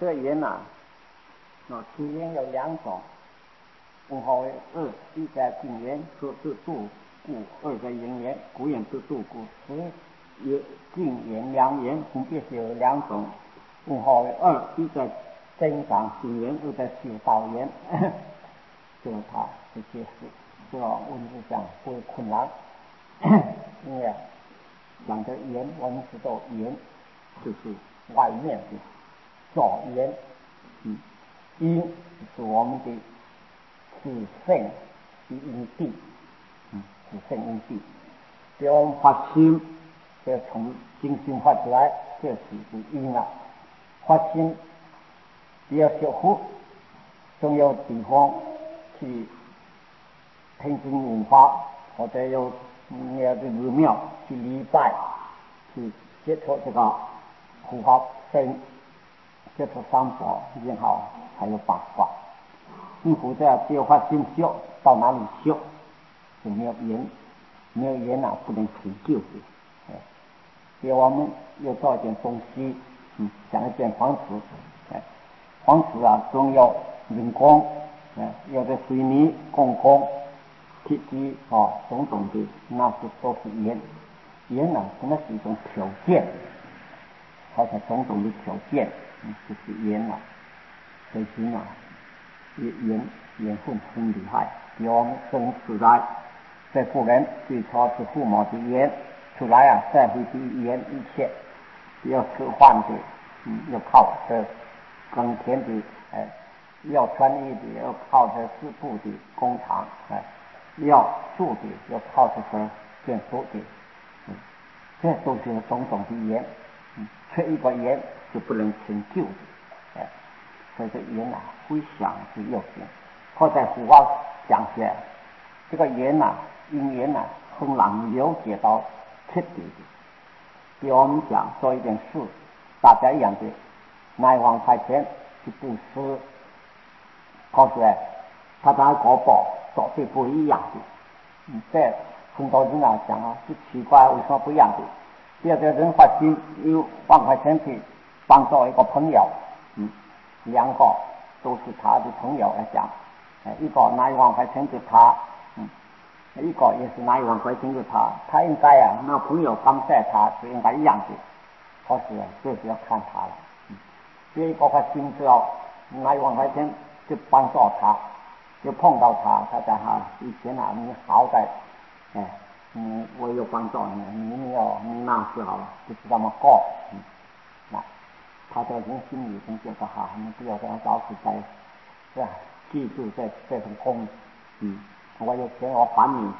这个盐呐，其盐有两种，文化为二，一在近盐，说是度故；二在盐盐，古盐是度故。所以近盐、两盐分别是有两种，文化为二，一在增长近盐，二在修道盐。就是他的解释，这个文字上不会困难。因为讲的盐，我们知道盐就是外面的造盐，阴是我们的自性的阴地，自性阴地。比如我们发心，这从精心发出来，这是阴了。发心比较修复，总有地方去听经闻法，或者有那个寺庙去礼拜，去接触这个护法神，接触三宝，然后还有办法。否则只有发心修，到哪里修就没有缘，没有缘啊，不能成就的。所以我们要造一件东西，像一间房子，房子啊，总有人工，有的水泥、钢工、铁基种种的，那是都是盐。盐呢，那是一种条件，好像种种的条件，就是盐啊。所以呢，盐分很厉害。比如我们生出来，这个人最初是父母的盐出来啊，社会的盐一切，要吃饭的，要靠这耕田的，要穿衣的，要靠着织布的工厂，要住的，要靠着建筑的，这都是种种的盐，缺一个盐就不能成就的，所以这盐啊，非常之要紧。或在古话讲起来，这个盐啊，因盐啊，很难了解到彻底的。比如我们讲做一件事，大家一样的拿1万块钱去布施，可是他拿国宝做的不一样的。这很多人啊讲啊，是奇怪为什么不一样的？有的人发心用1万块钱去帮助一个朋友，两个都是他的朋友来讲，一个拿1万块钱给他，一个也是拿1万块钱给他，他应该啊，那朋友感谢他是应该一样的，可是这是要看他了。这一个发心之后拿1万块钱就帮助他，就碰到他在以前啊，你好歹我有帮助你那时候就是这么过，他在人心里已经觉得你不要这样老是在记住这种功，我有钱我还你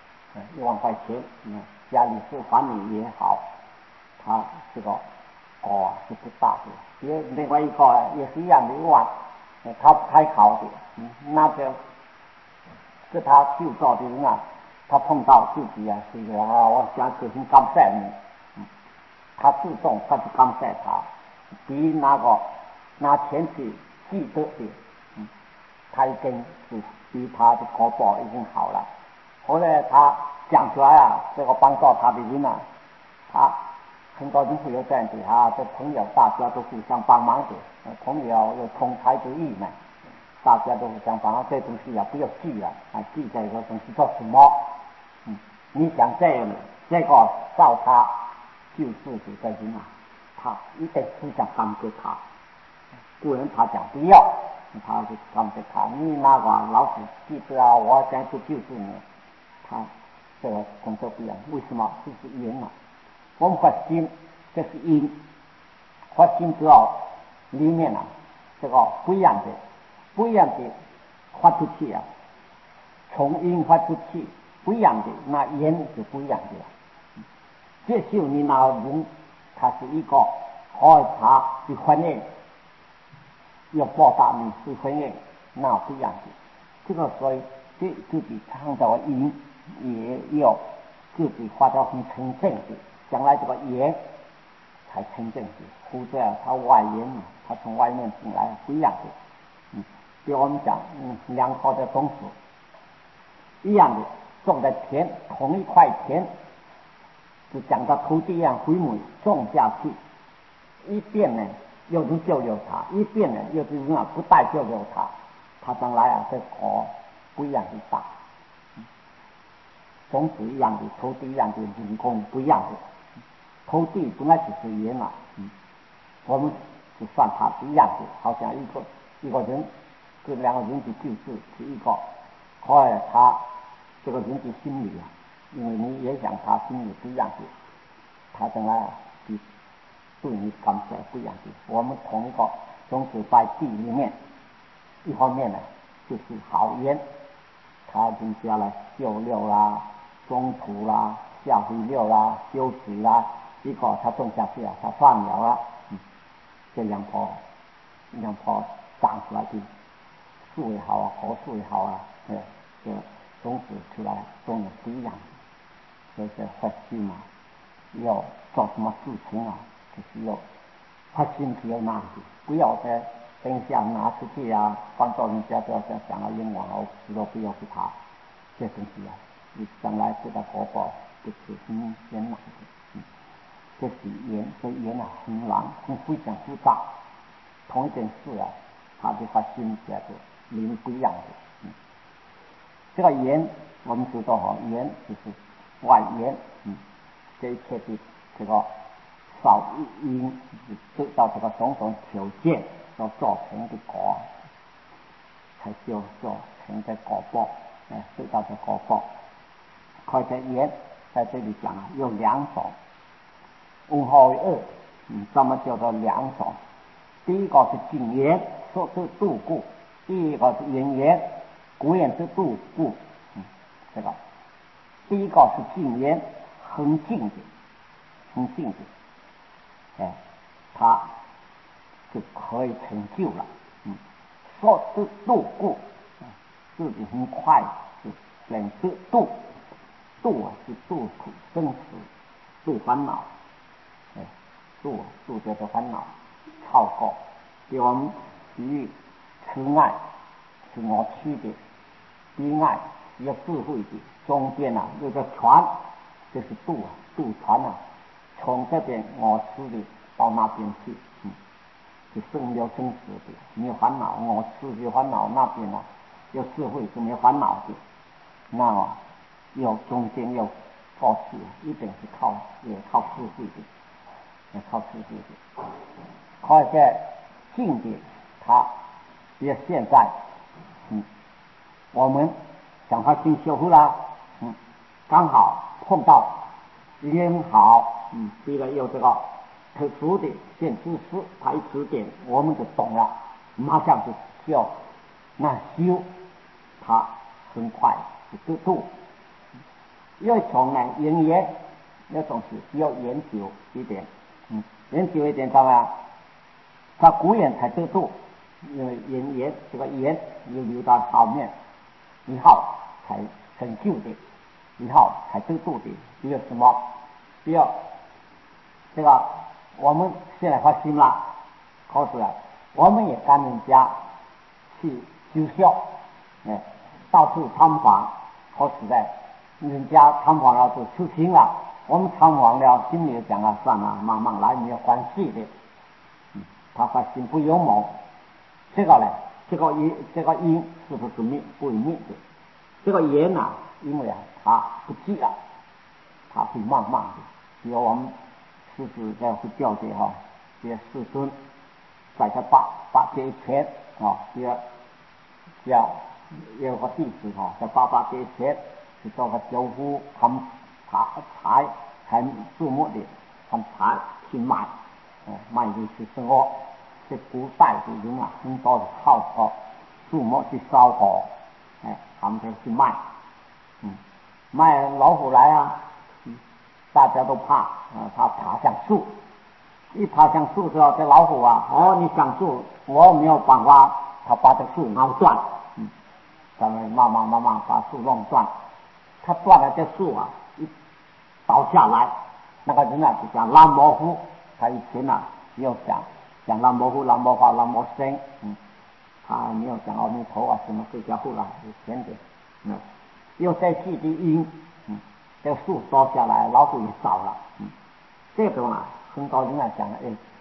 1万块钱，家里是还你也好，他这个是不大的。另外一个也是一样的1万，他不太好的，那是他救助的人啊，他碰到自己啊，是一个我想是很感谢你，他自动他去感谢他，比那个拿钱去记得的，他已经是比他的国宝已经好了。后来他讲出来啊，这个帮助他的人啊，他很多人会有这样的这朋友大家都互相帮忙的，朋友有同财之意嘛，大家都互相帮忙，这东西啊不要记了，记这个东西做什么？你想这个照他就是这个人啊，他一定很想感谢他，不然他讲不要，他就感谢他。你那个老是记得我想去救助你，他这个工作不一样。为什么？这是因嘛。我们发心，这是因，发心之后里面这个不一样的发出去从因发出去不一样的，那因就不一样的了。这就你那人，他是一个他是婚姻，要报答你是婚姻，那不一样的。这个所以自己创造因，也要自己发到很纯正的，将来这个因才纯正的。否则他外因他从外面进来不一样的。比如我们讲良好的种子一样的，种在田，同一块田，就讲到土地一样回母种下去，一边呢又是救救他，一变了又是不带救救他，他将来这果不一样的大，种子一样的，土地一样的，人工不一样的。土地本来就是缘嘛，我们就算它是一样的，好像一个人跟两个人的就是一个，后来他这个人的心理因为你也想他心里不一样的，他将来就对你感觉不一样的。我们同一个种子在地里面，一方面呢就是好缘，他人家来修六啦、种土啦、下肥料啦、修水啦，一个他种下去他放苗了，这样坡长出来的树也好果树也好这种子出来种的不一样的，所以说发心嘛，要做什么事情就是要发心不要拿去，不要再等一下拿出去放到人家不要想冤枉知道不要给他，这东西你将来这个果报就是很艰难的。这是缘，这缘很难，很非常复杂。同一件事它的发心价值灵不一样的。这个缘我们知道缘就是外缘，这一切的这个少因得到这个种种条件所造成的果，才就造成的果报，得到的果报。而且缘在这里讲有两种。无好恶，这么叫做两种。第一个是境缘，说是度故；第一个是缘缘，古言是度故。这个第一个是境缘，很近的，他就可以成就了。说是度故，自己很快就选择度是度苦生死，度烦恼。度这个烦恼超过，给我们比喻慈爱是我吃的，悲爱是有智慧的，中间有个船，就是渡船从这边我吃的到那边去，就生有生死的，没有烦恼，我吃有烦恼，那边有智慧是没有烦恼的，那有中间有过去，一定是靠智慧的。靠自己的，而且境界它也现在，我们想发心修复啦，刚好碰到缘好，这个有这个特殊的现知识，它一指点我们就懂了，马上就修，那修它很快就得度。有一种呢因缘，有种是要研究一点。研究一点干嘛？他古人才得度，因为缘这个缘又流到后面，以后才成就的，以后才得度的。比如什么？比如这个我们现在发心了，可是我们也跟人家去修校，到处参访，可是人家参访了就出心了。我们参访了，心里讲算了，慢慢来，没有关系的。他发心不幽默，这个呢，这个因是不是灭不灭的？这个缘因为他不记了，他会慢慢的。比如我们时时会教诫这些世尊，在这八节前比如有个弟子在八节前去做个修复，才注目的，他才去卖的是生活。这古代的人很多是靠注目去烧火，他们就去卖，卖老虎来大家都怕他爬上树，一爬上树之后，这老虎你上树，我没有办法，他把这树挠断，咱们慢慢把树弄断，他断了这树一倒下来，那个人就讲蓝模糊，他以前没有讲蓝模糊、蓝模化、蓝模生，他没有讲阿弥陀什么这家伙以前的，有在气的因，这树倒下来，老虎也倒了，这种很高人讲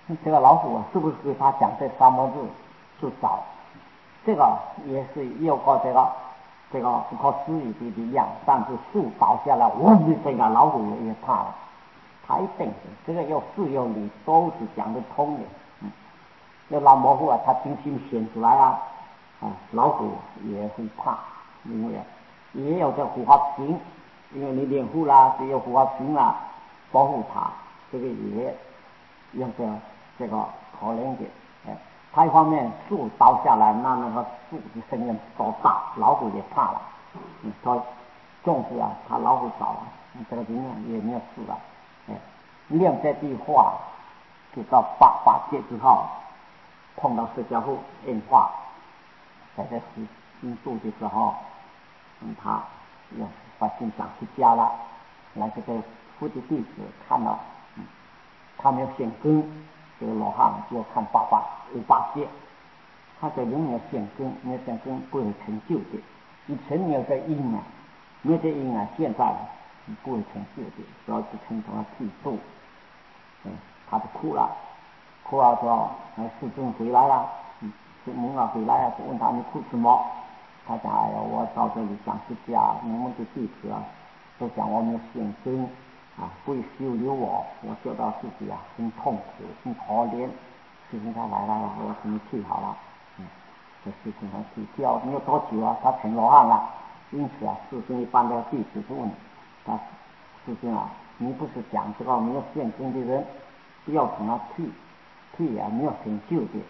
这个老虎啊，是不是他讲这三个字是找？这个也是有个这个不可思议的力量，但是树倒下来，我们这个老虎也怕了，他一定是这个有事有理，都是讲得通的。那老模糊啊，他精心显出来啊，老虎也会怕，因为也有这护法神，因为你练护啦，只有护法神啦保护他，这个也用这个可怜的。他一方面树倒下来，那个树的声音多大，老虎也怕了。他重视啊，他老虎少了，这个人也没有事了。念这句话，就到8戒之后，碰到释迦佛演化，在这新度的时候，他又把心想出家了，来这个佛的弟子看到，他没有现根，这个罗汉就看8戒，他在人没有现根，没有现根不会成就的。以前没有这因啊，没有这因啊，现在不会成就的，主要是成他剃度。他就哭了之后，世尊回来了，蒙老回来了，就问他你哭什么？他讲哎呀，我到这里想出家，你们的弟子啊，都讲我没有现根啊，不会收留我觉得自己啊很痛苦，很可怜。世尊他来了，我给你剃好了，这事情他剃掉没有多久啊，他成罗汉了。因此啊，世尊一般的弟子就问他，世尊啊，你不是讲这个没有现根的人，不要从他剃啊，没有成就的，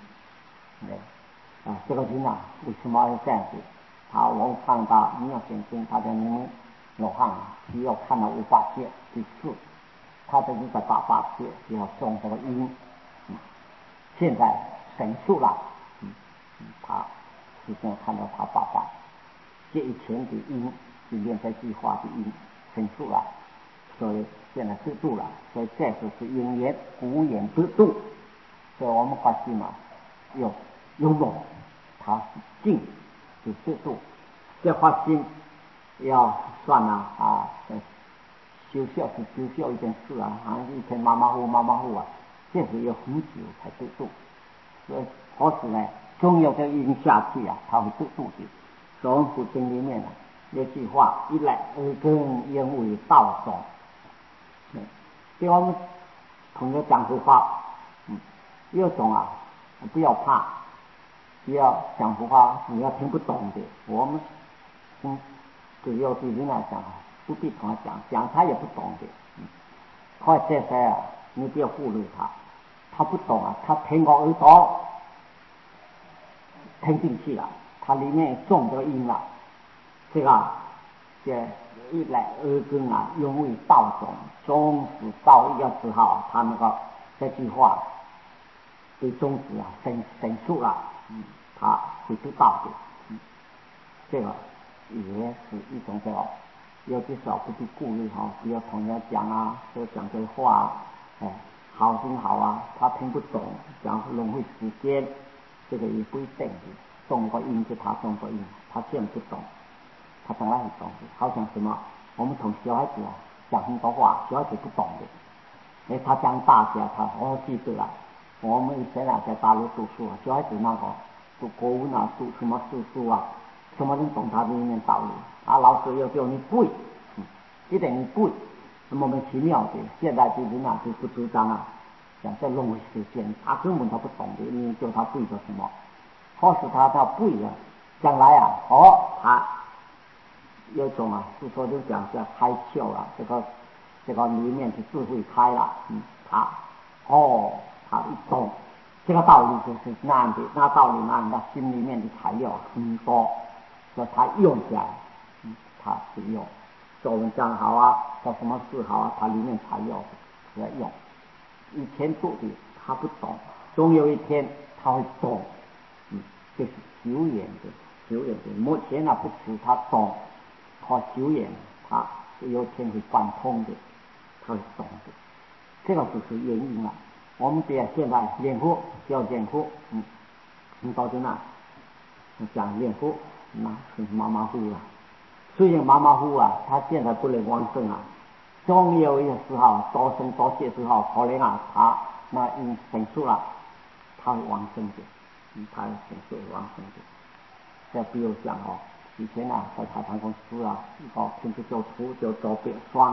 这个人啊，为什么要这样子？我看到没有现根，他的你们罗汉啊，只要看到5-8戒第4，他就是在8戒要种这个因，现在成熟了，他世尊看到他8戒以前的因，里面这句话的因成熟了，所以现在得度了，所以这就是因缘无缘得度。所以我们发心嘛，有用，他静就得度。这发心要算修孝是修孝一件事啊，好像一天马马虎啊，这是要很久才得度。所以可是呢，总有这因下去啊，他会得度的。所以我们古经里面有句话，一来而根，因为道种。给我们朋友讲佛法，有种啊，不要怕，不要讲佛法，你要听不懂的，我们只有对人来讲，不必同他讲他也不懂的。快这些啊，你不要忽略他不懂啊，他听过耳朵听进去了，它里面种的因了，这一来二根啊，因为道种，终止到一个时候，他那个这句话对宗旨啊神速了，他会得到的，这个也是一种这个，有的时候不必顾虑不要同人家讲啊，说讲这话好很好啊，他听不懂，讲浪费时间，这个也不一定的，种个因就他种个因，他现在不懂，他将来会懂的。好像什么，我们同小孩子讲很多话，小孩子不懂的，他讲大家我记得了，我们以前在大陆读书小孩子那个读国文啊，读什么书啊，什么人懂他里面道理老师要叫你背，一定你背，莫名其妙的。现在的人就不主张讲这浪费时间，他根本他不懂的，你叫他背个什么？或是他背了，将来他有种是说就讲叫开窍了，这个里面的智慧开了，他一懂这个道理就是那样的，那道理那样的，心里面的材料很多，所以他用起来，他是用做文章好做什么事好他里面材料在用。以前做的他不懂，总有一天他会懂，这是久远的。目前不止他懂，靠久远，他有天会贯通的，他会懂的。这个就是原因了。我们现在练佛叫练佛，到底讲练佛，那是马马虎虎虽然马马虎他现在不能往生总有一个时候多生多劫之后，可能他那因成熟了，他会往生的，他成熟会往生的。再比如讲以前在海滩公司平时就涂就走边霜，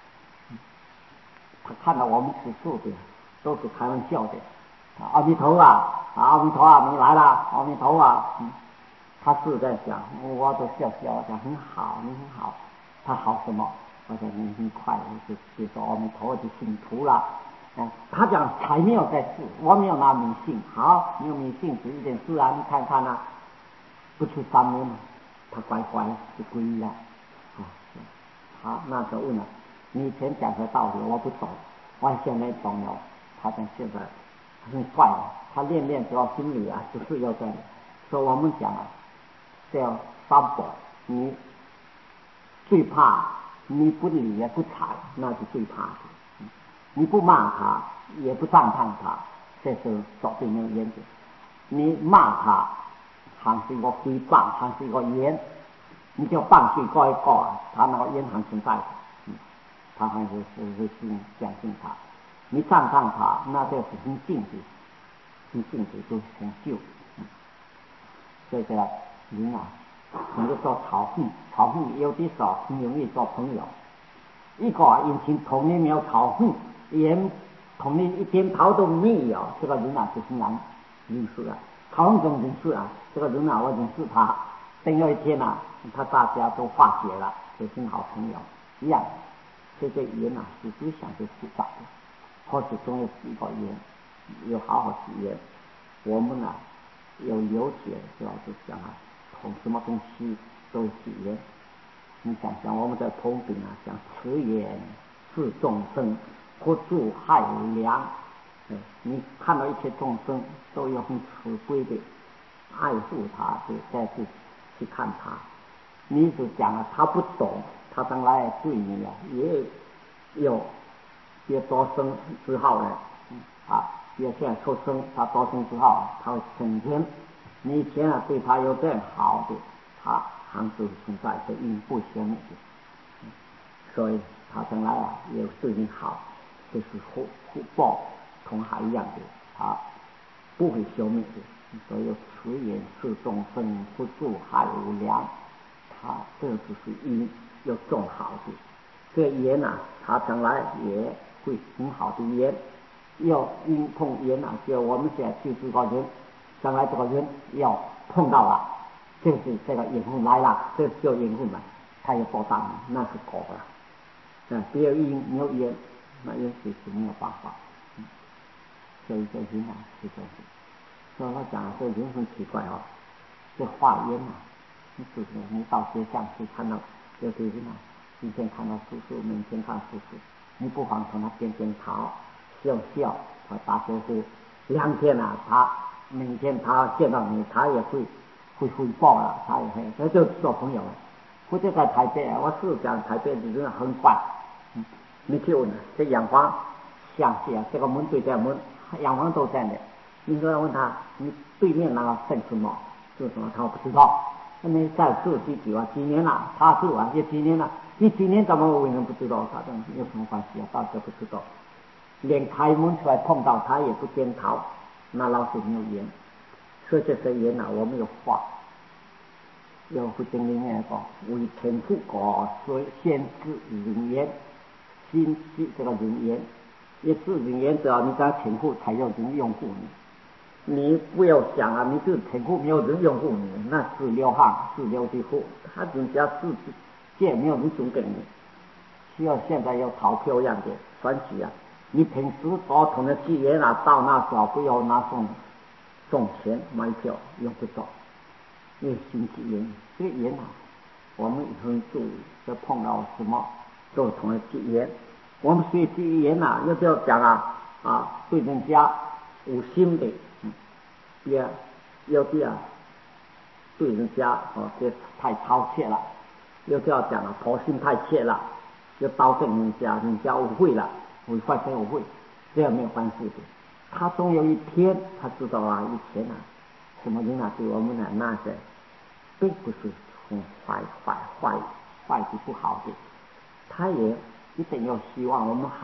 他看到我们吃素的，都是开玩笑的。阿弥陀阿弥陀你来了，阿弥陀他是在想，我都笑笑的，很好，你很好。他好什么？我说你很快就说阿弥陀就信徒了。他讲才没有在试，我没有拿迷信。好，没有迷信是一件事你看看不出3年他乖乖就皈依了。好，那就问了，你以前讲的道理我不懂，我现在懂了。他讲现在很快他练之后心里就是要这样。所以我们讲这样三宝，你最怕你不理也不睬，那是最怕的。你不骂他，也不赞叹他，这是绝对没有原则。你骂他，还是一个诽谤，还是一个言，你就放水告一告他那个言还存在的，他还是相信他。你赞叹他，那就是很敬的，就是成就。所以这个人很多做仇恨有的时候很容易做朋友。一个引擎同年没有仇恨，连同年一点头都没有，这个人就很难认识仇恨中认识这个人我认识他，等有一天他大家都化解了，就成好朋友一样。这个言是最想就复杂的，或是总有几个言，有好好体验。我们有了解的时候就讲从什么东西都有体验。你想想我们在通禀讲慈言治众生，不助害无量。你看到一切众生都有很慈悲的爱护他的，再去看他。你就讲他不懂，他将来对你也有别多生之后别现在出生，他多生之后他会成全你。以前对他有这样好的，他还是存在的因不消灭的，所以他将来也对你好，就是福报同海一样的，他不会消灭的。所以慈言是众生，不助害无量，他这就是因要种好的。这个言他将来也会很好的言，要因碰言就我们现在就是个人，将来这个人要碰到了，就是这个缘分来了，这叫缘分嘛，他有多大那是果了。别因没有缘，那也是没有办法。所以这人是这样。所以我讲这人很奇怪这化缘是不是？你到街上去看到有些人今天看到叔叔，明天看叔叔，你不妨从他点头笑笑，他打招呼。2天他明天他见到你，他也会回报了，他也会，这就做朋友了。我就在台北我是讲台北的人很怪。你去问这阳光详细这个门对这门，阳光都在的。你说问他，你对面那个姓什么？是什么？他不知道。那么在住几年了？他住也几年了？你几年怎么为人不知道？他有什么关系大家不知道。连开门出来碰到他也不点头，那老是没有缘。所以这些缘我们有化。有佛经里面为天父所先知人缘，先知这个人缘，也是人缘只要你跟天父才有人拥护你。你不要想你是天父没有人拥护你，那是流汗是流的苦，他人家自己没有人送给你。需要现在要投票样的选举你平时所同的资源到那时候不要拿送钱买票，用不着。因为心机缘，这个缘我们很注意，就碰到什么都同的机缘。我们学机缘要就要讲对人家无心的，也有的对人家这太超切了，有就要讲佛心太切了，就刀正人家误会了，违反这误会，这样没有关系的。他总有一天他知道以前什么人对我们那些并不是从坏的不好的，他也一定要希望我们好，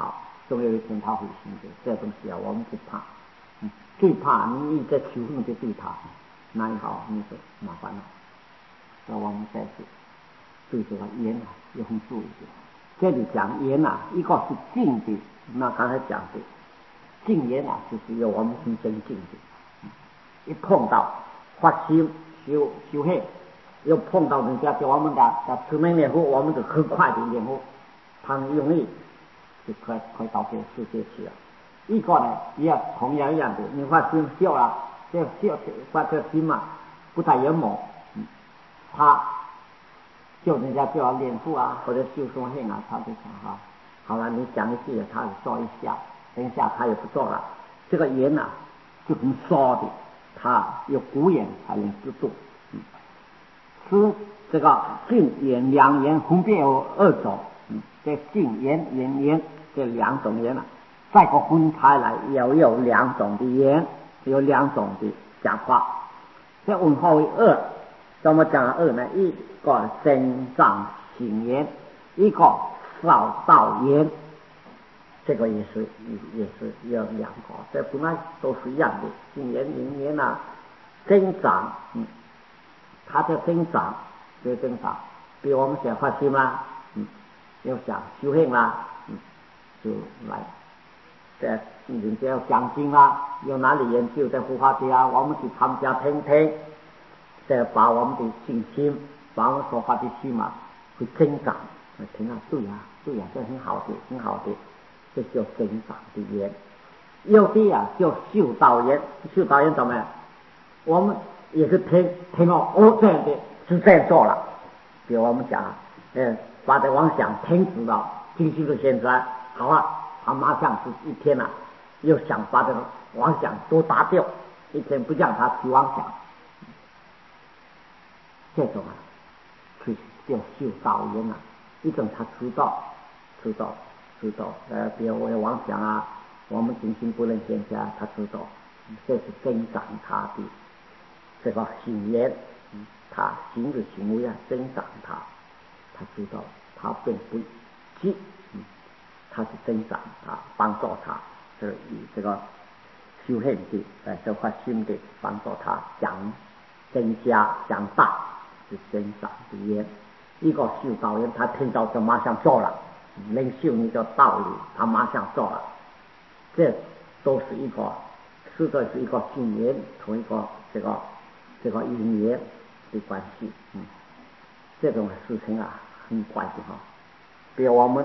总有一天他会醒的。这东西啊，我们不怕，最怕你一再求恨就对他，那也好，你就麻烦了。所以我们在对这个言啊也很注意的。这里讲言啊，一个是静的，那刚才讲的静言啊，就是要我们很尊敬的。一碰到发心修恨，又碰到人家给我们的持名念佛，我们就很快的念佛，他很用力就快到这个世界去了。一个呢，也要同样一样的，你发心修了，这修发这心嘛，不太圆满，他就人家就要念佛啊，或者修什么恨啊，他就想哈，好了，你讲一句，他做一下，等一下他也不做了，这个言啊就很骚的，他有古言才能知度。是这个静言两言分别有二种，这静言言这两种言啊，再个分开来也有两种的言，有两种的讲话。这问号为二，怎么讲二呢？一个增长行言，一个少道言，这个也是有两个，这本来都是一样的。静言言啊，增长，它的增长就增长，比如我们想发心啦，要想修行啦，就来在人家要讲经啦，有哪里研究在护法界啊，我们去参加听听，再把我们的信心，把我们所发的心嘛，会增长。听啊，对啊，这很好的，很好的，这叫增长的言。有的啊叫修道言，修道言怎么样？我们也是听哦，这样的是这样做了。比如我们讲，把这妄想停止了，进行到现在，好了，他马上是一天了，又想把这个妄想都打掉，一天不让他去妄想，这种啊，是叫修道言啊。一种他知道，比如我有妄想啊，我们进行不能现下，他知道，这是增长他的这个行言，他行的行为啊，增长他知道，他并不急，他是增长他，帮助他，是以这个修行的这发心的帮助他增加长大，是增长的言。一个修道人，他听到就马上做了，能修你的道理，他马上做了，这都是一个实在是一个信言同一个这个因缘的关系。这种事情啊很怪的哈。比如我们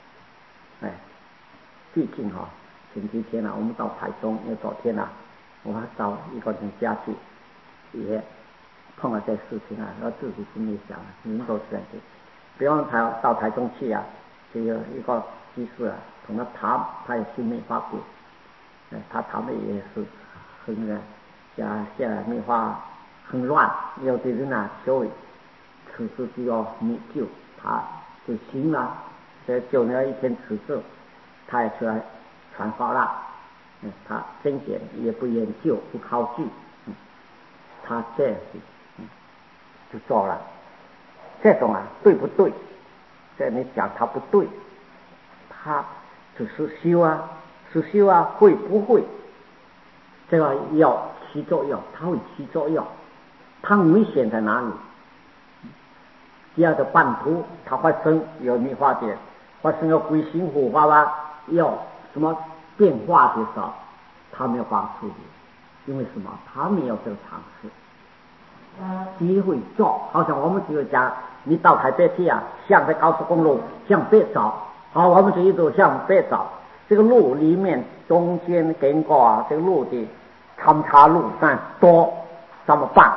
最近哈前几天我们到台中，因为昨天我还到一个人家去，也碰了这事情然后自己心里想，人都是这样的。比方到台中去就有一个居士同他谈，他也心里发过，他谈的也是很现在内化很乱，有的人所以此事就要你救他就行了，所以就那一天此事，他也出来传法了，他真显也不研究不考据，他这样子就做了。这种对不对？这你讲他不对，他只是修会不会？这个要起作用，他会起作用。它危险在哪里？第二个半途，它发生有密化点，发生了鬼心火花要什么变化的时候，他没有办法处理，因为什么？他没有这个常识。机会做，好像我们就讲，你到台北去向着高速公路向北走，好，我们就一直向北走，这个路里面中间经过这个路的参差路段多，怎么办？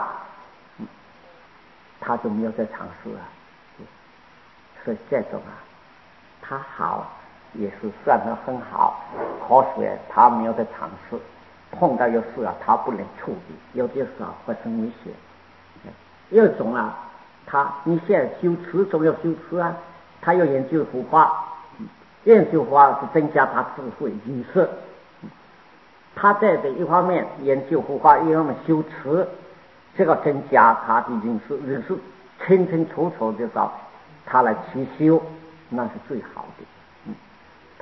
他就没有这常识所以这种他好也是算得很好，可是他没有这常识，碰到有事他不能处理，有些时候会很危险。有一种你现在修持总要修持他要研究佛法，研究佛法是增加他智慧隐识，他在这一方面研究佛法，一方面修持，这个增加他的隐识清清楚楚的找他来去修，那是最好的。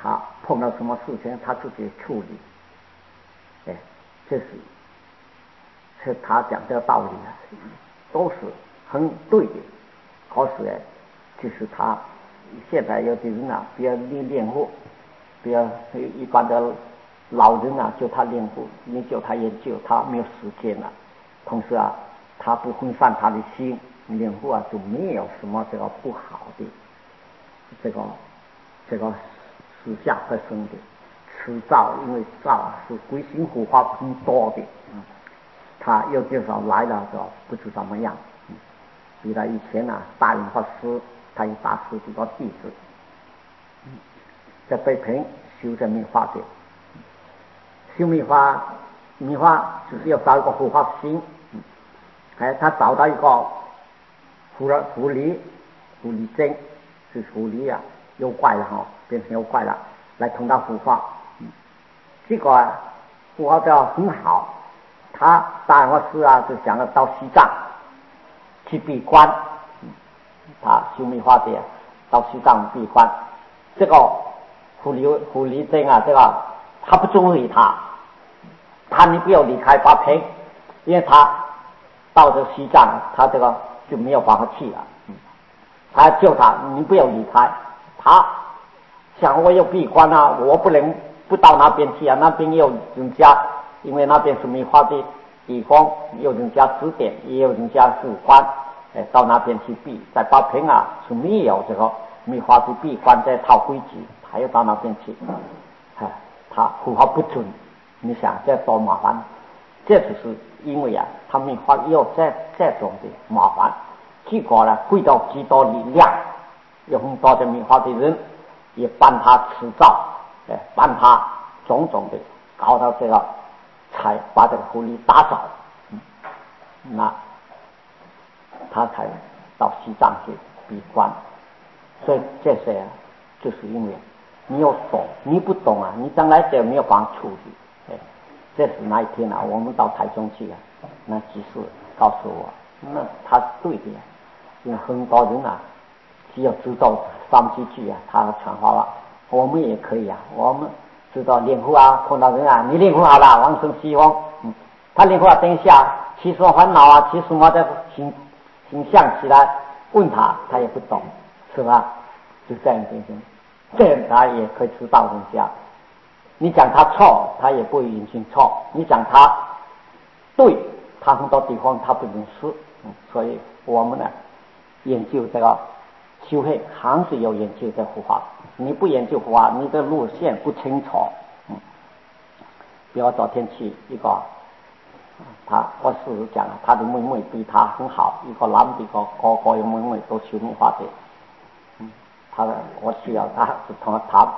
他碰到什么事情他自己处理，这是他讲这个道理啊，都是很对的。可是就是他现在有的人啊，比如你练武，比如一般的老人啊，就他练武，你叫他研究，他没有时间了。同时啊，他不分散他的心，练武啊就没有什么这个不好的这个思想发生的。吃灶，因为灶是归心护法很多的，他有介绍来了就不知怎么样。比如以前啊，大圆法师他有大师这个弟子，在北平修这密法的，修密法就是要找一个护法心，他找到一个狐狸精，就是狐狸啊，妖怪了哈，变成妖怪了，来同他护法。这个护法的很好，他大圆法师啊就想要到西藏去闭关，他修密法的到西藏闭关，这个狐狸精啊，这个他不中意他你不要离开法平，因为他到这西藏，他这个就没有办法去了。他叫他你不要离开，他想我要闭关啊，我不能不到那边去啊，那边有人家，因为那边是密法的地方，有人家指点，也有人家护关，到那边去闭。在法平啊是没有这个密法的闭关这套规矩，他要到那边去，他护法不准。你想这多麻烦，这就是因为啊，他们法有这种的麻烦，结果呢，会到极多力量，有很多的密法的人也帮他持照，帮他种种的搞到这个，才把这个狐狸打倒，那他才到西藏去闭关。所以这些就是因为你要懂，你不懂啊，你将来就没有办法处理。这是那一天啊，我们到台中去啊，那技师告诉我，那他是对的，因为很多人啊，只要知道三几句啊，他传话了，我们也可以啊，我们知道练武啊，碰到人啊，你练武好了，往生西方，他练武啊，等一下起什么烦恼啊，起什么的形象起来，问他也不懂，是吧？就这样这样他也可以知道人家。你讲他错，他也不会允许错；你讲他对，他很多地方他不认识。所以我们呢，研究这个修行，还是要研究这护法。你不研究护法，你的路线不清楚。比如昨天去一个，我事实讲了，他的妹妹对他很好，一个男的一个哥哥有妹妹都修密法的。我需要他是同他谈。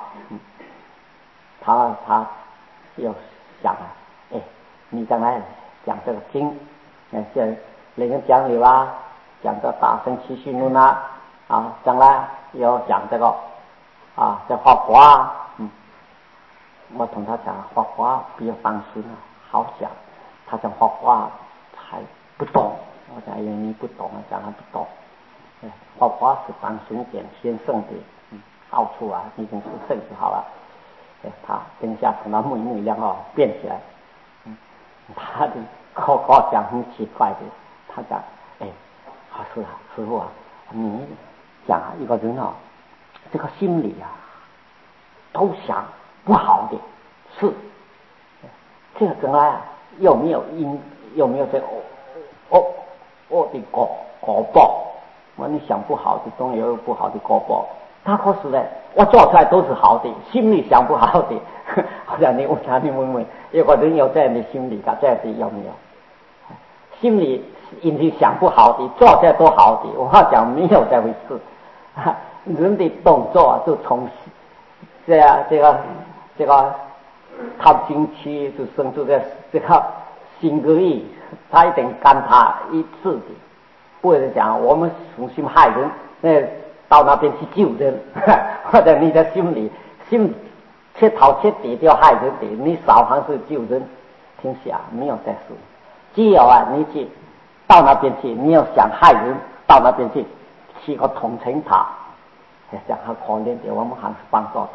他又想啊，你将来讲这个经，像令人讲理啊，讲这大乘起信论啊，将来要讲这个这画画啊，我同他讲画画比较当心啊，好讲。他讲画画还不懂，我讲你不懂啊，讲他不懂。画画是当心点先生的好处啊，你跟是圣就好了。他等一下从他妹妹两个变起来，他的哥哥讲很奇怪的，他讲是啊，师父啊，你讲一个人啊，这个心里啊都想不好的事，这个将来有没有这个恶的果报？你想不好的总有不好的果报。他可是呢，我做出来都是好的，心里想不好的。我想你问他，你问问，有个人有这样的心理，这样的有没有？心里已经想不好的，做出来都好的。我讲没有这回事。人的动作就从这个他经期就生出这个心格意，他一定跟他一致的。不是讲我们重新害人，到那边去救人，或者你的心切头切底就害人的，你少还是救人，天下没有这事。只有你去到那边去，你要想害人，到那边去个同情他，讲他可怜的，我们还是帮助他。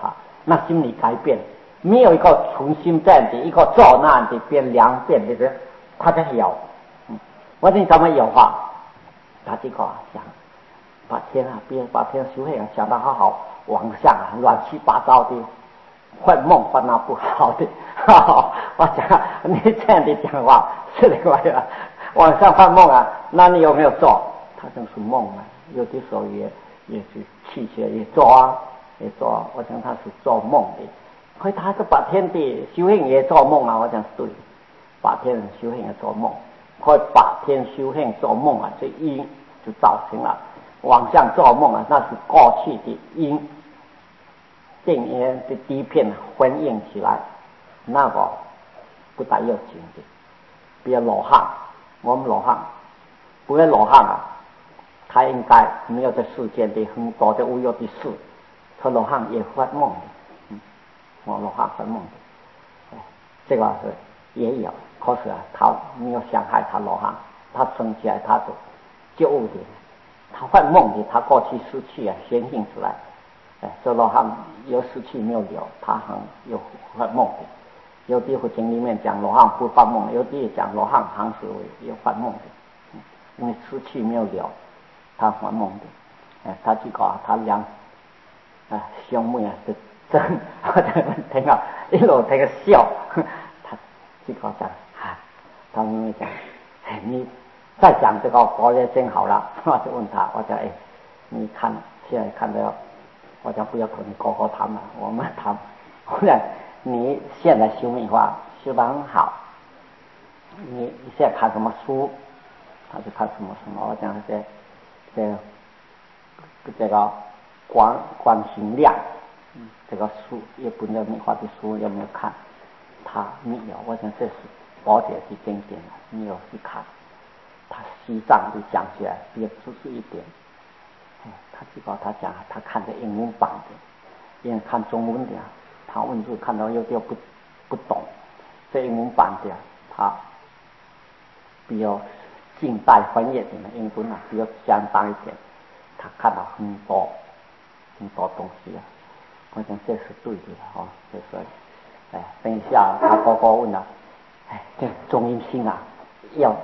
那心理改变，没有一个重新这样的一个做那样的变两变的人，他在有。我你怎么有啊？他这个想把天啊，别把天修行想得好好，往下乱七八糟的幻梦幻到不好的。我讲你这样的讲话是那个呀，晚上幻梦啊，那你有没有做？他就是梦啊，有的时候也是气血也做啊，也做。我想他是做梦的，所以他是把天地修行也做梦啊。我讲对，把天修行也做梦。或把天修行做梦啊，这因就造成了往上做梦啊，那是过去的因，电源的第一片混应起来，那个不大要紧的。比如罗汉，我们罗汉，不是罗汉啊，他应该没有在世间的很多的无有的事，他罗汉也发梦的，我罗汉发梦的，这个是也有。可是啊，他没有伤害他罗汉，他生起来他是旧的，他幻梦的，他过去失去啊显现出来，这罗汉有失去没有了，他还有幻梦的。有的佛经里面讲罗汉不幻梦，有的也讲罗汉还是有幻梦的，因为失去没有了，他幻梦的。他这个他两兄妹啊是真，我听到一路这个笑，他这个讲。他们讲，你再讲这个佛学真好了。我就问他，我讲你看现在看到，我讲不要跟你哥哥谈了，我们谈。我讲你现在修密法修得很好，你现在看什么书？他就看什么。我讲这个观心量，这个书也不能密法的书有没有看？他没有。我讲这是佛学的经典，你有去看，他西藏的讲起来比较仔细一点。他这个他讲，他看的英文版的，因为看中文的，他文字看到有点不懂。这英文版的，他比较近代翻译的英文啊，比较简单一点，他看到很多东西啊。我讲这是对的哈，这是。等一下他哥哥问了。这中阴性啊，要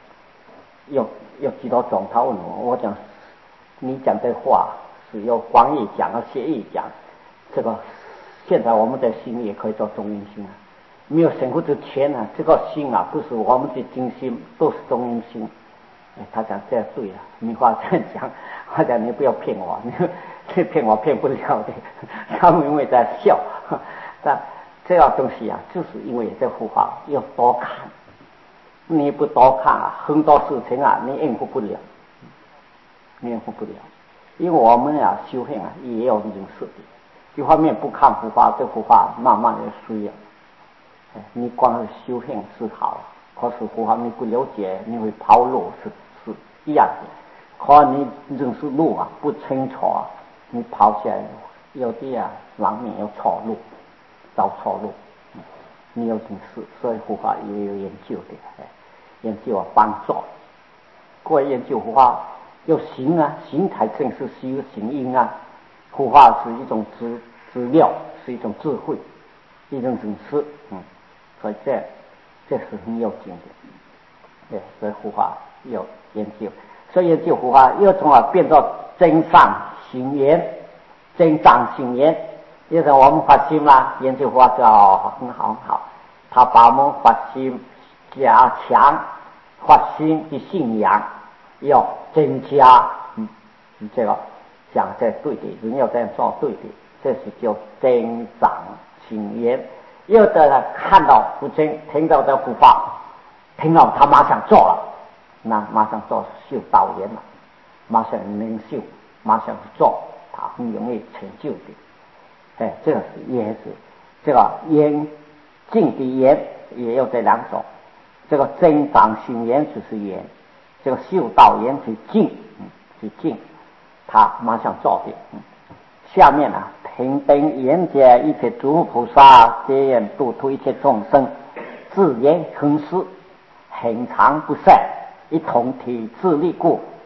几多种？他问我讲，你讲这话是由广义讲和协议讲，这个现在我们的心也可以做中阴性啊，没有神佛之前啊，这个心啊不是我们的精心，都是中阴性。他讲这对了，你话这样讲，我讲你不要骗我，你骗我骗不了的。他们因为在笑，但这样东西啊，就是因为这幅画要多看，你不多看啊，很多事情啊，你应付不了，因为我们啊修行啊也有认识的，一方面不看幅画，这幅画慢慢的需要。你光是修行是好，可是幅画你不了解，你会跑路是一样的。可你认识路啊不清楚啊，你跑起来有的啊难免有错路。找错路，你有本事，所以佛法也有研究的，研究啊帮助。各位研究佛法有行啊，行才正是修行因啊。佛法是一种资料，是一种智慧，一种认识，所以这是很有劲的。所以佛法有研究，所以研究佛法又从而变作增上行言，增长行言。就是我们发心啦，研究佛法就很好，他把我们发心加强，发心的信仰要增加，这个讲这对的，人要这样做对的，这是叫增长信言。有的人看到佛经，听到这佛法，听到他马上做了，那马上做修道言了，马上能修，马上做，他很容易成就的。这个是也是这个言净的言也有这两种，这个增长行言就是言，这个修道言是净，他马上做的。下面啊，平等言解一切诸菩萨，皆愿度脱一切众生，自言恒施，恒常不善，一同体自利故，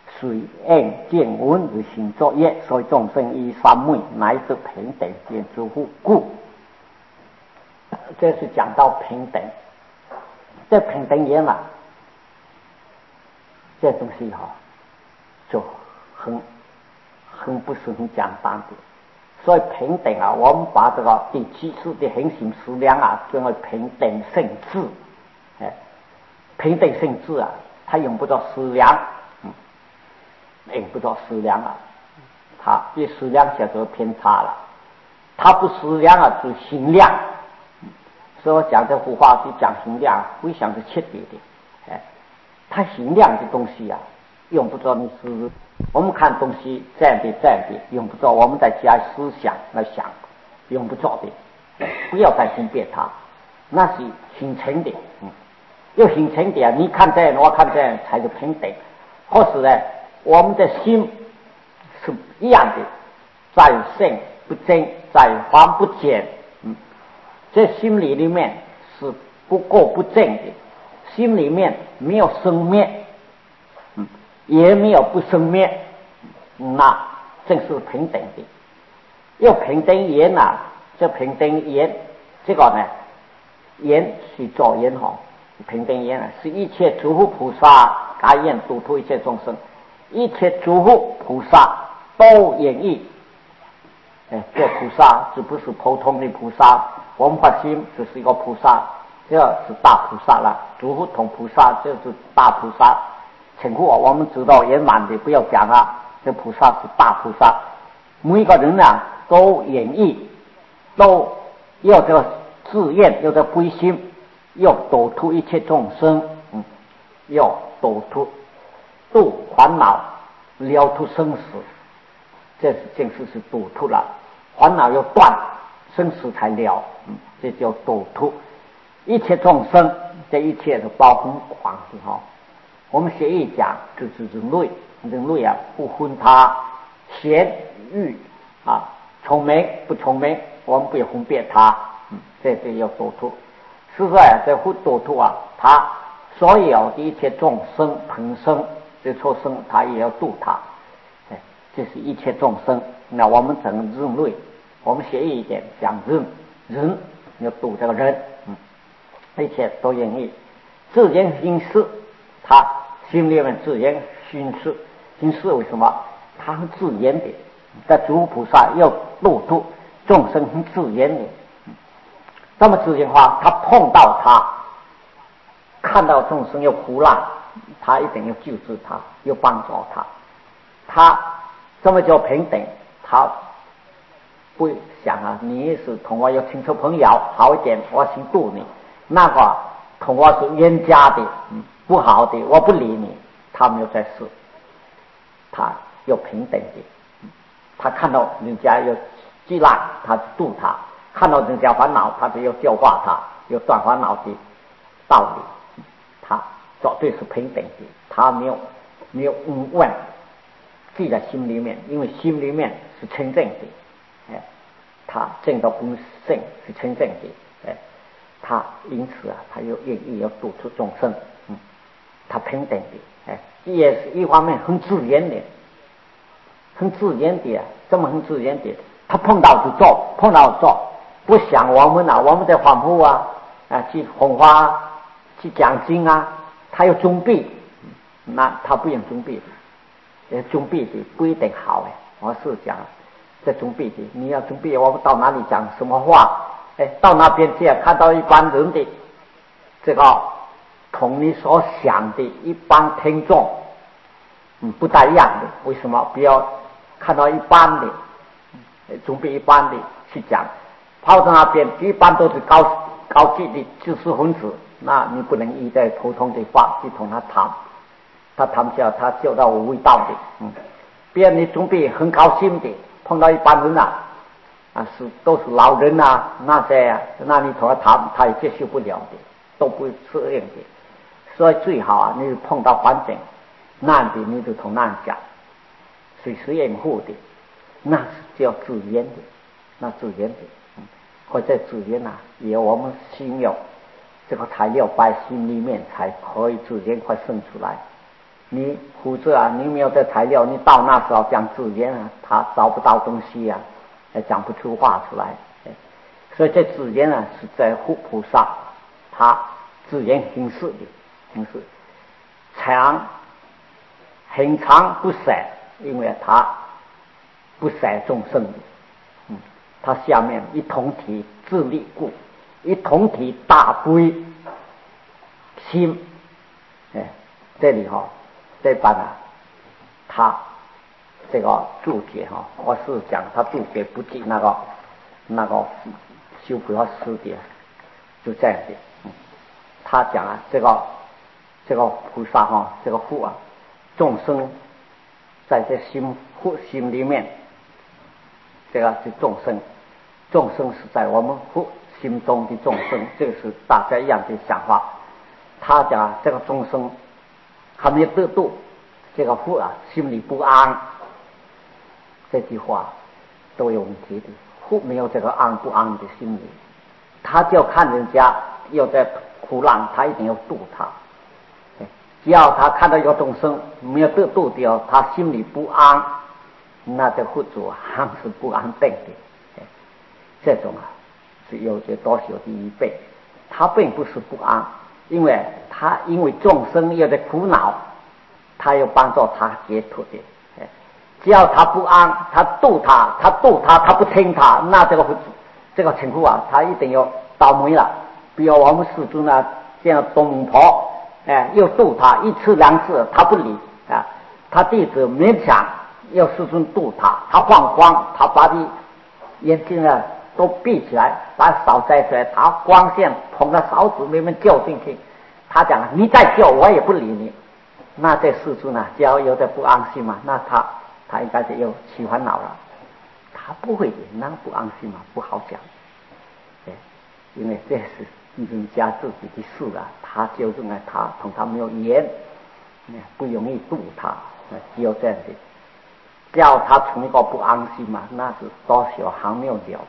随缘见闻而行作业，所以众生依三昧乃至平等见之乎故。这是讲到平等，这平等言了，这东西就很不是很简单的。所以平等啊，我们把这个第七世的恒行思量啊，称为平等性质。平等性质啊，它用不着思量，用不着思量啊，它一思量下就偏差了。它不思量啊，是行量。所以我讲这幅画是讲行量，非常是彻底的。它行量的东西啊，用不着你思。我们看东西这样的，用不着我们再加思想来想，用不着的，不要再分辨它，那是形成的，要形成的啊！你看这样，我看这样，才是平等。或是呢，我们的心是一样的，在胜不争，在繁不减，这心里面是不垢不净的，心里面没有生灭，也没有不生灭，那正是平等的。要平等言啊，这平等言这个呢，言是作言平等言啊，是一切诸佛菩萨该愿度脱一切众生，一切诸佛菩萨都愿意。这菩萨只不是普通的菩萨，我们发心就是一个菩萨，这是大菩萨了。诸佛同菩萨就是大菩萨。请乎我们知道圆满的，不要讲啊，这菩萨是大菩萨。每一个人啊，都愿意，都要这个自愿，要这归心，要度脱一切众生，要度脱度烦恼，了脱生死，这是正式是度脱了。烦恼要断，生死才了，这叫度脱一切众生。这一切都包含广的我们学义讲就是人类啊，不分他贤愚啊，聪明不聪明，我们不要分辨他，这要度脱。实在这度脱啊，他所有的一切众生朋生这畜生，他也要度他。这是一切众生。那我们整人类，我们学一点讲人要度这个人，一切都愿意自然行事，他心里面自然行事为什么？他很自然的，在诸菩萨要度脱众生很自然的，这么自然化，他碰到他，看到众生有苦难，他一定要救治他，要帮助他这么叫平等。他不想啊，你是同我有亲戚朋友好一点，我去度你，那个同我是冤家的不好的，我不理你，他没有在事，他有平等的。他看到人家有饥难，他度他；看到人家烦恼，他就要教化他，有断烦恼的道理。他绝对是平等的，他没有问记在心里面，因为心里面是清净的，他正到本性是清净的，他因此啊，他又愿意要度出众生，他平等的，也是一方面很自然的，这么很自然的，他碰到就做，不想我们啊，我们在反复去弘法去讲经啊，他要准备，那他不用准备的，准备的不一定好我是讲这准备的，你要准备我们到哪里讲什么话，到那边去看到一般人的这个同你所想的一般听众不大一样的。为什么不要看到一般的准备一般的去讲，跑到那边一般都是高级的知识分子，那你不能依在普通的话去同他谈，他谈起来他教到无味道的，别人你准备很高兴的，碰到一般人都是老人那些那你同他谈，他也接受不了的，都不会适应的。所以最好你碰到环境难的，你就同那讲，随时应付的，那是叫自然的，那自然的，或者自然也我们心有这个材料摆心里面才可以自然快生出来。 你胡子啊，你没有这材料，你到那时候讲自言啊，他找不到东西啊，讲不出话出来。所以这自言啊，是在护菩萨，他自言行事的，行事很长不舍，因为他不舍众生的。他下面一同体自力故，一同体大悲心。这里这版啊，他这个注解我是讲他注解不记那个修菩萨师的，就这样的。他讲啊，这个菩萨这个护啊，众生在这心里面，这个是众生是在我们心中的众生，这个是大家一样的想法。他讲这个众生还没有得度，这个护啊心里不安，这句话都有问题的。护没有这个安不安的心理，他就看人家又在苦难，他一定要度他。只要他看到一个众生没有得度的，他心里不安，那这护主还是不安定的。这种啊是有些多少的预备，他并不是不安，因为众生有的苦恼，他要帮助他解脱的。只要他不安，他度他不听他，那这个情况啊，他一定要倒霉了。比如我们师尊啊，这样东婆，又度他一次两次，他不理啊，他弟子勉强要师尊度他，他放光，他把你眼睛啊都闭起来，把手摘出来，他光线从他勺子里面照进去，他讲你再叫我也不理你。那这师尊啊，只要有点不安心嘛，那他应该是有起烦恼了。他不会的，那不安心嘛，不好讲。因为这是人家自己的事啊，他就认为他同他没有缘，不容易度他，只有这样的。叫他从一个不安心嘛，那是多少还没有了。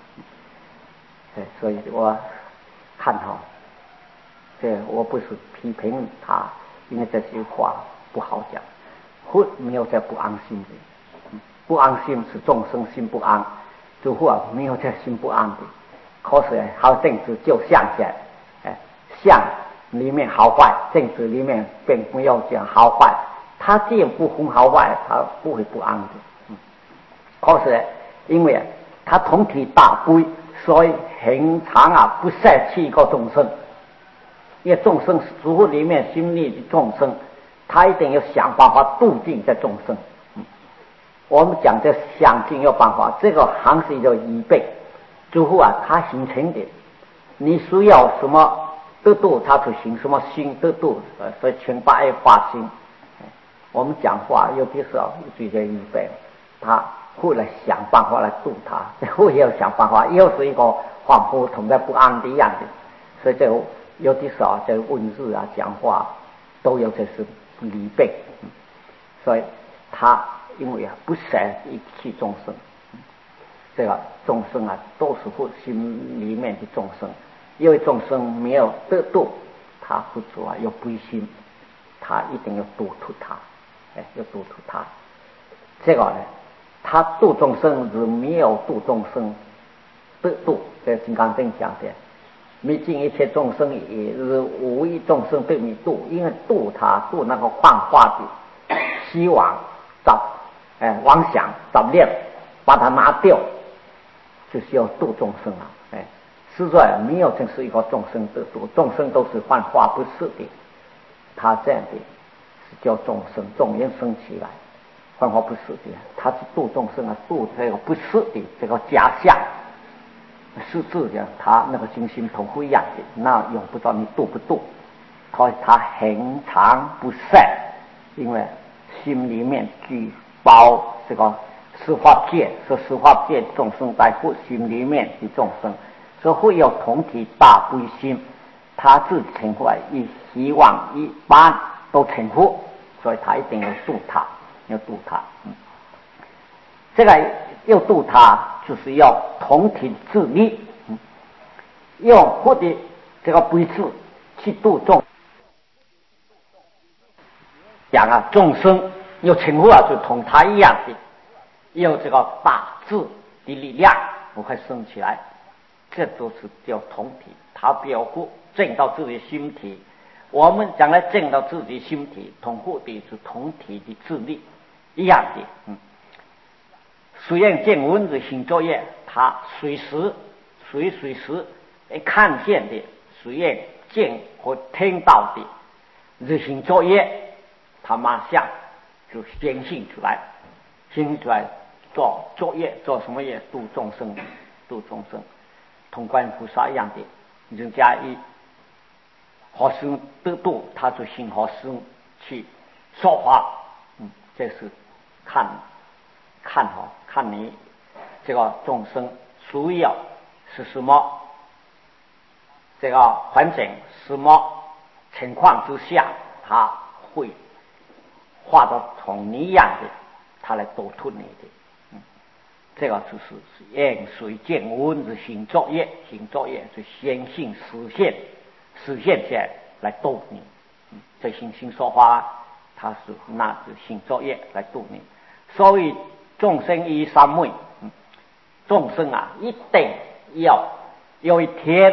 所以我看我不是批评他，因为这些话不好讲。没有这不安心的，不安心是众生心不安，诸佛没有这心不安的。可是好正知就相起来，相里面好坏，正知里面并不要讲好坏，他既然不分好坏，他不会不安的。可是因为他同体大悲，所以很常啊不舍弃一个众生，因为众生是诸佛里面心里的众生，他一定要想办法度尽这众生。我们讲这想尽有办法，这个还是一个预备。诸佛啊，他形成的，你需要什么得度，他就行什么心得度，所以全八爱化心。我们讲话有的时候就这预备，他会来想办法来度他，会要想办法，又是一个恍惚同在不安的样子。所以这有的时候在问事啊讲话都有这是预备。所以他因为不舍一切众生，这个众生啊都是佛心里面的众生，因为众生没有得度，他不主啊有悲心，他一定要度脱他，要度脱他。这个呢，他度众生是没有度众生得度，这金刚经讲的，灭尽一切众生也是无一众生对你度，因为度他度那个幻化的希望妄想杂念，把它拿掉，就是要度众生啊。实在没有真是一个众生得度，众生都是幻化不是的。他这样的是叫众生众缘生起来，幻化不是的，他是度众生啊，度这个不是的这个假象，是自的，他那个心心同不一样的，那用不着你度不度，他恒常不散，因为心里面具包这个十法界，是十法界众生在佛心里面的众生，所以会有同体大悲心，他自己成佛以希望一般都成佛，所以他一定要度他，要度他。这个要度他，就是要同体自力，用佛的这个悲智去度众。 讲啊，众生有称呼啊，就同他一样的，有这个大智的力量，我会升起来，这都是叫同体。他表护证到自己的心体，我们将来证到自己的心体，同护的是同体的智力一样的。虽然见闻之行作业，他随时看见的，虽然见或听到的日行作业，他马上就显现出来，做作业，做什么业？度众生，同观音菩萨一样的。人家以何时得度，他就行何时去说话。这是看你这个众生需要是什么，这个环境什么情况之下，他会画到同你一样的，他来度脱你的。这个就是言随见闻之行作业是先行实现起来来度你。这行说话，他是拿着行作业来度你。所以众生依三昧，众生啊，一定要有一天，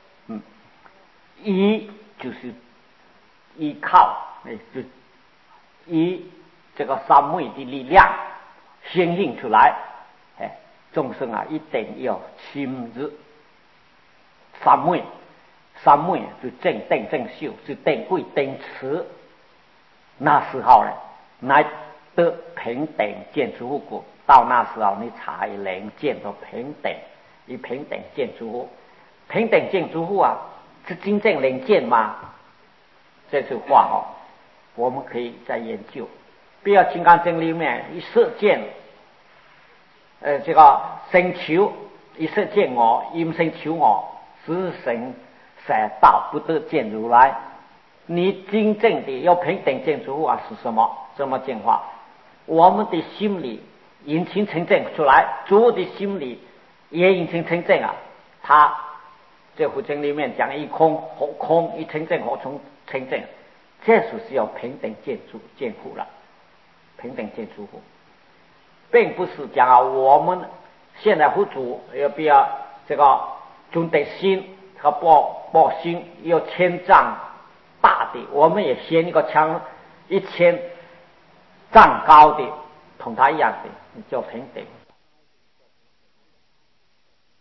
就是依靠，就依这个三昧的力量显现出来。众生啊，一定要亲自三昧就正定正修，是定慧定持。那时候呢，乃得平等见诸佛。到那时候，你才能见到平等，以平等见诸佛。平等见诸佛啊，是真正能见吗？这句话我们可以再研究。比如《金刚经》里面一色见。这个生求一色见我，因生求我，十神舍道不得见如来。你真正的要平等见诸佛啊，是什么？怎么见法？我们的心里引情成正出来，诸佛的心里也引情成正啊。他这部经里面讲一空何空，一成正何从成正，这就是要平等见佛了，平等见诸佛。并不是讲啊，我们现在佛祖要不要这个准德心和报心要1000丈大的，我们也先一个1000丈高的，同他一样的叫平等。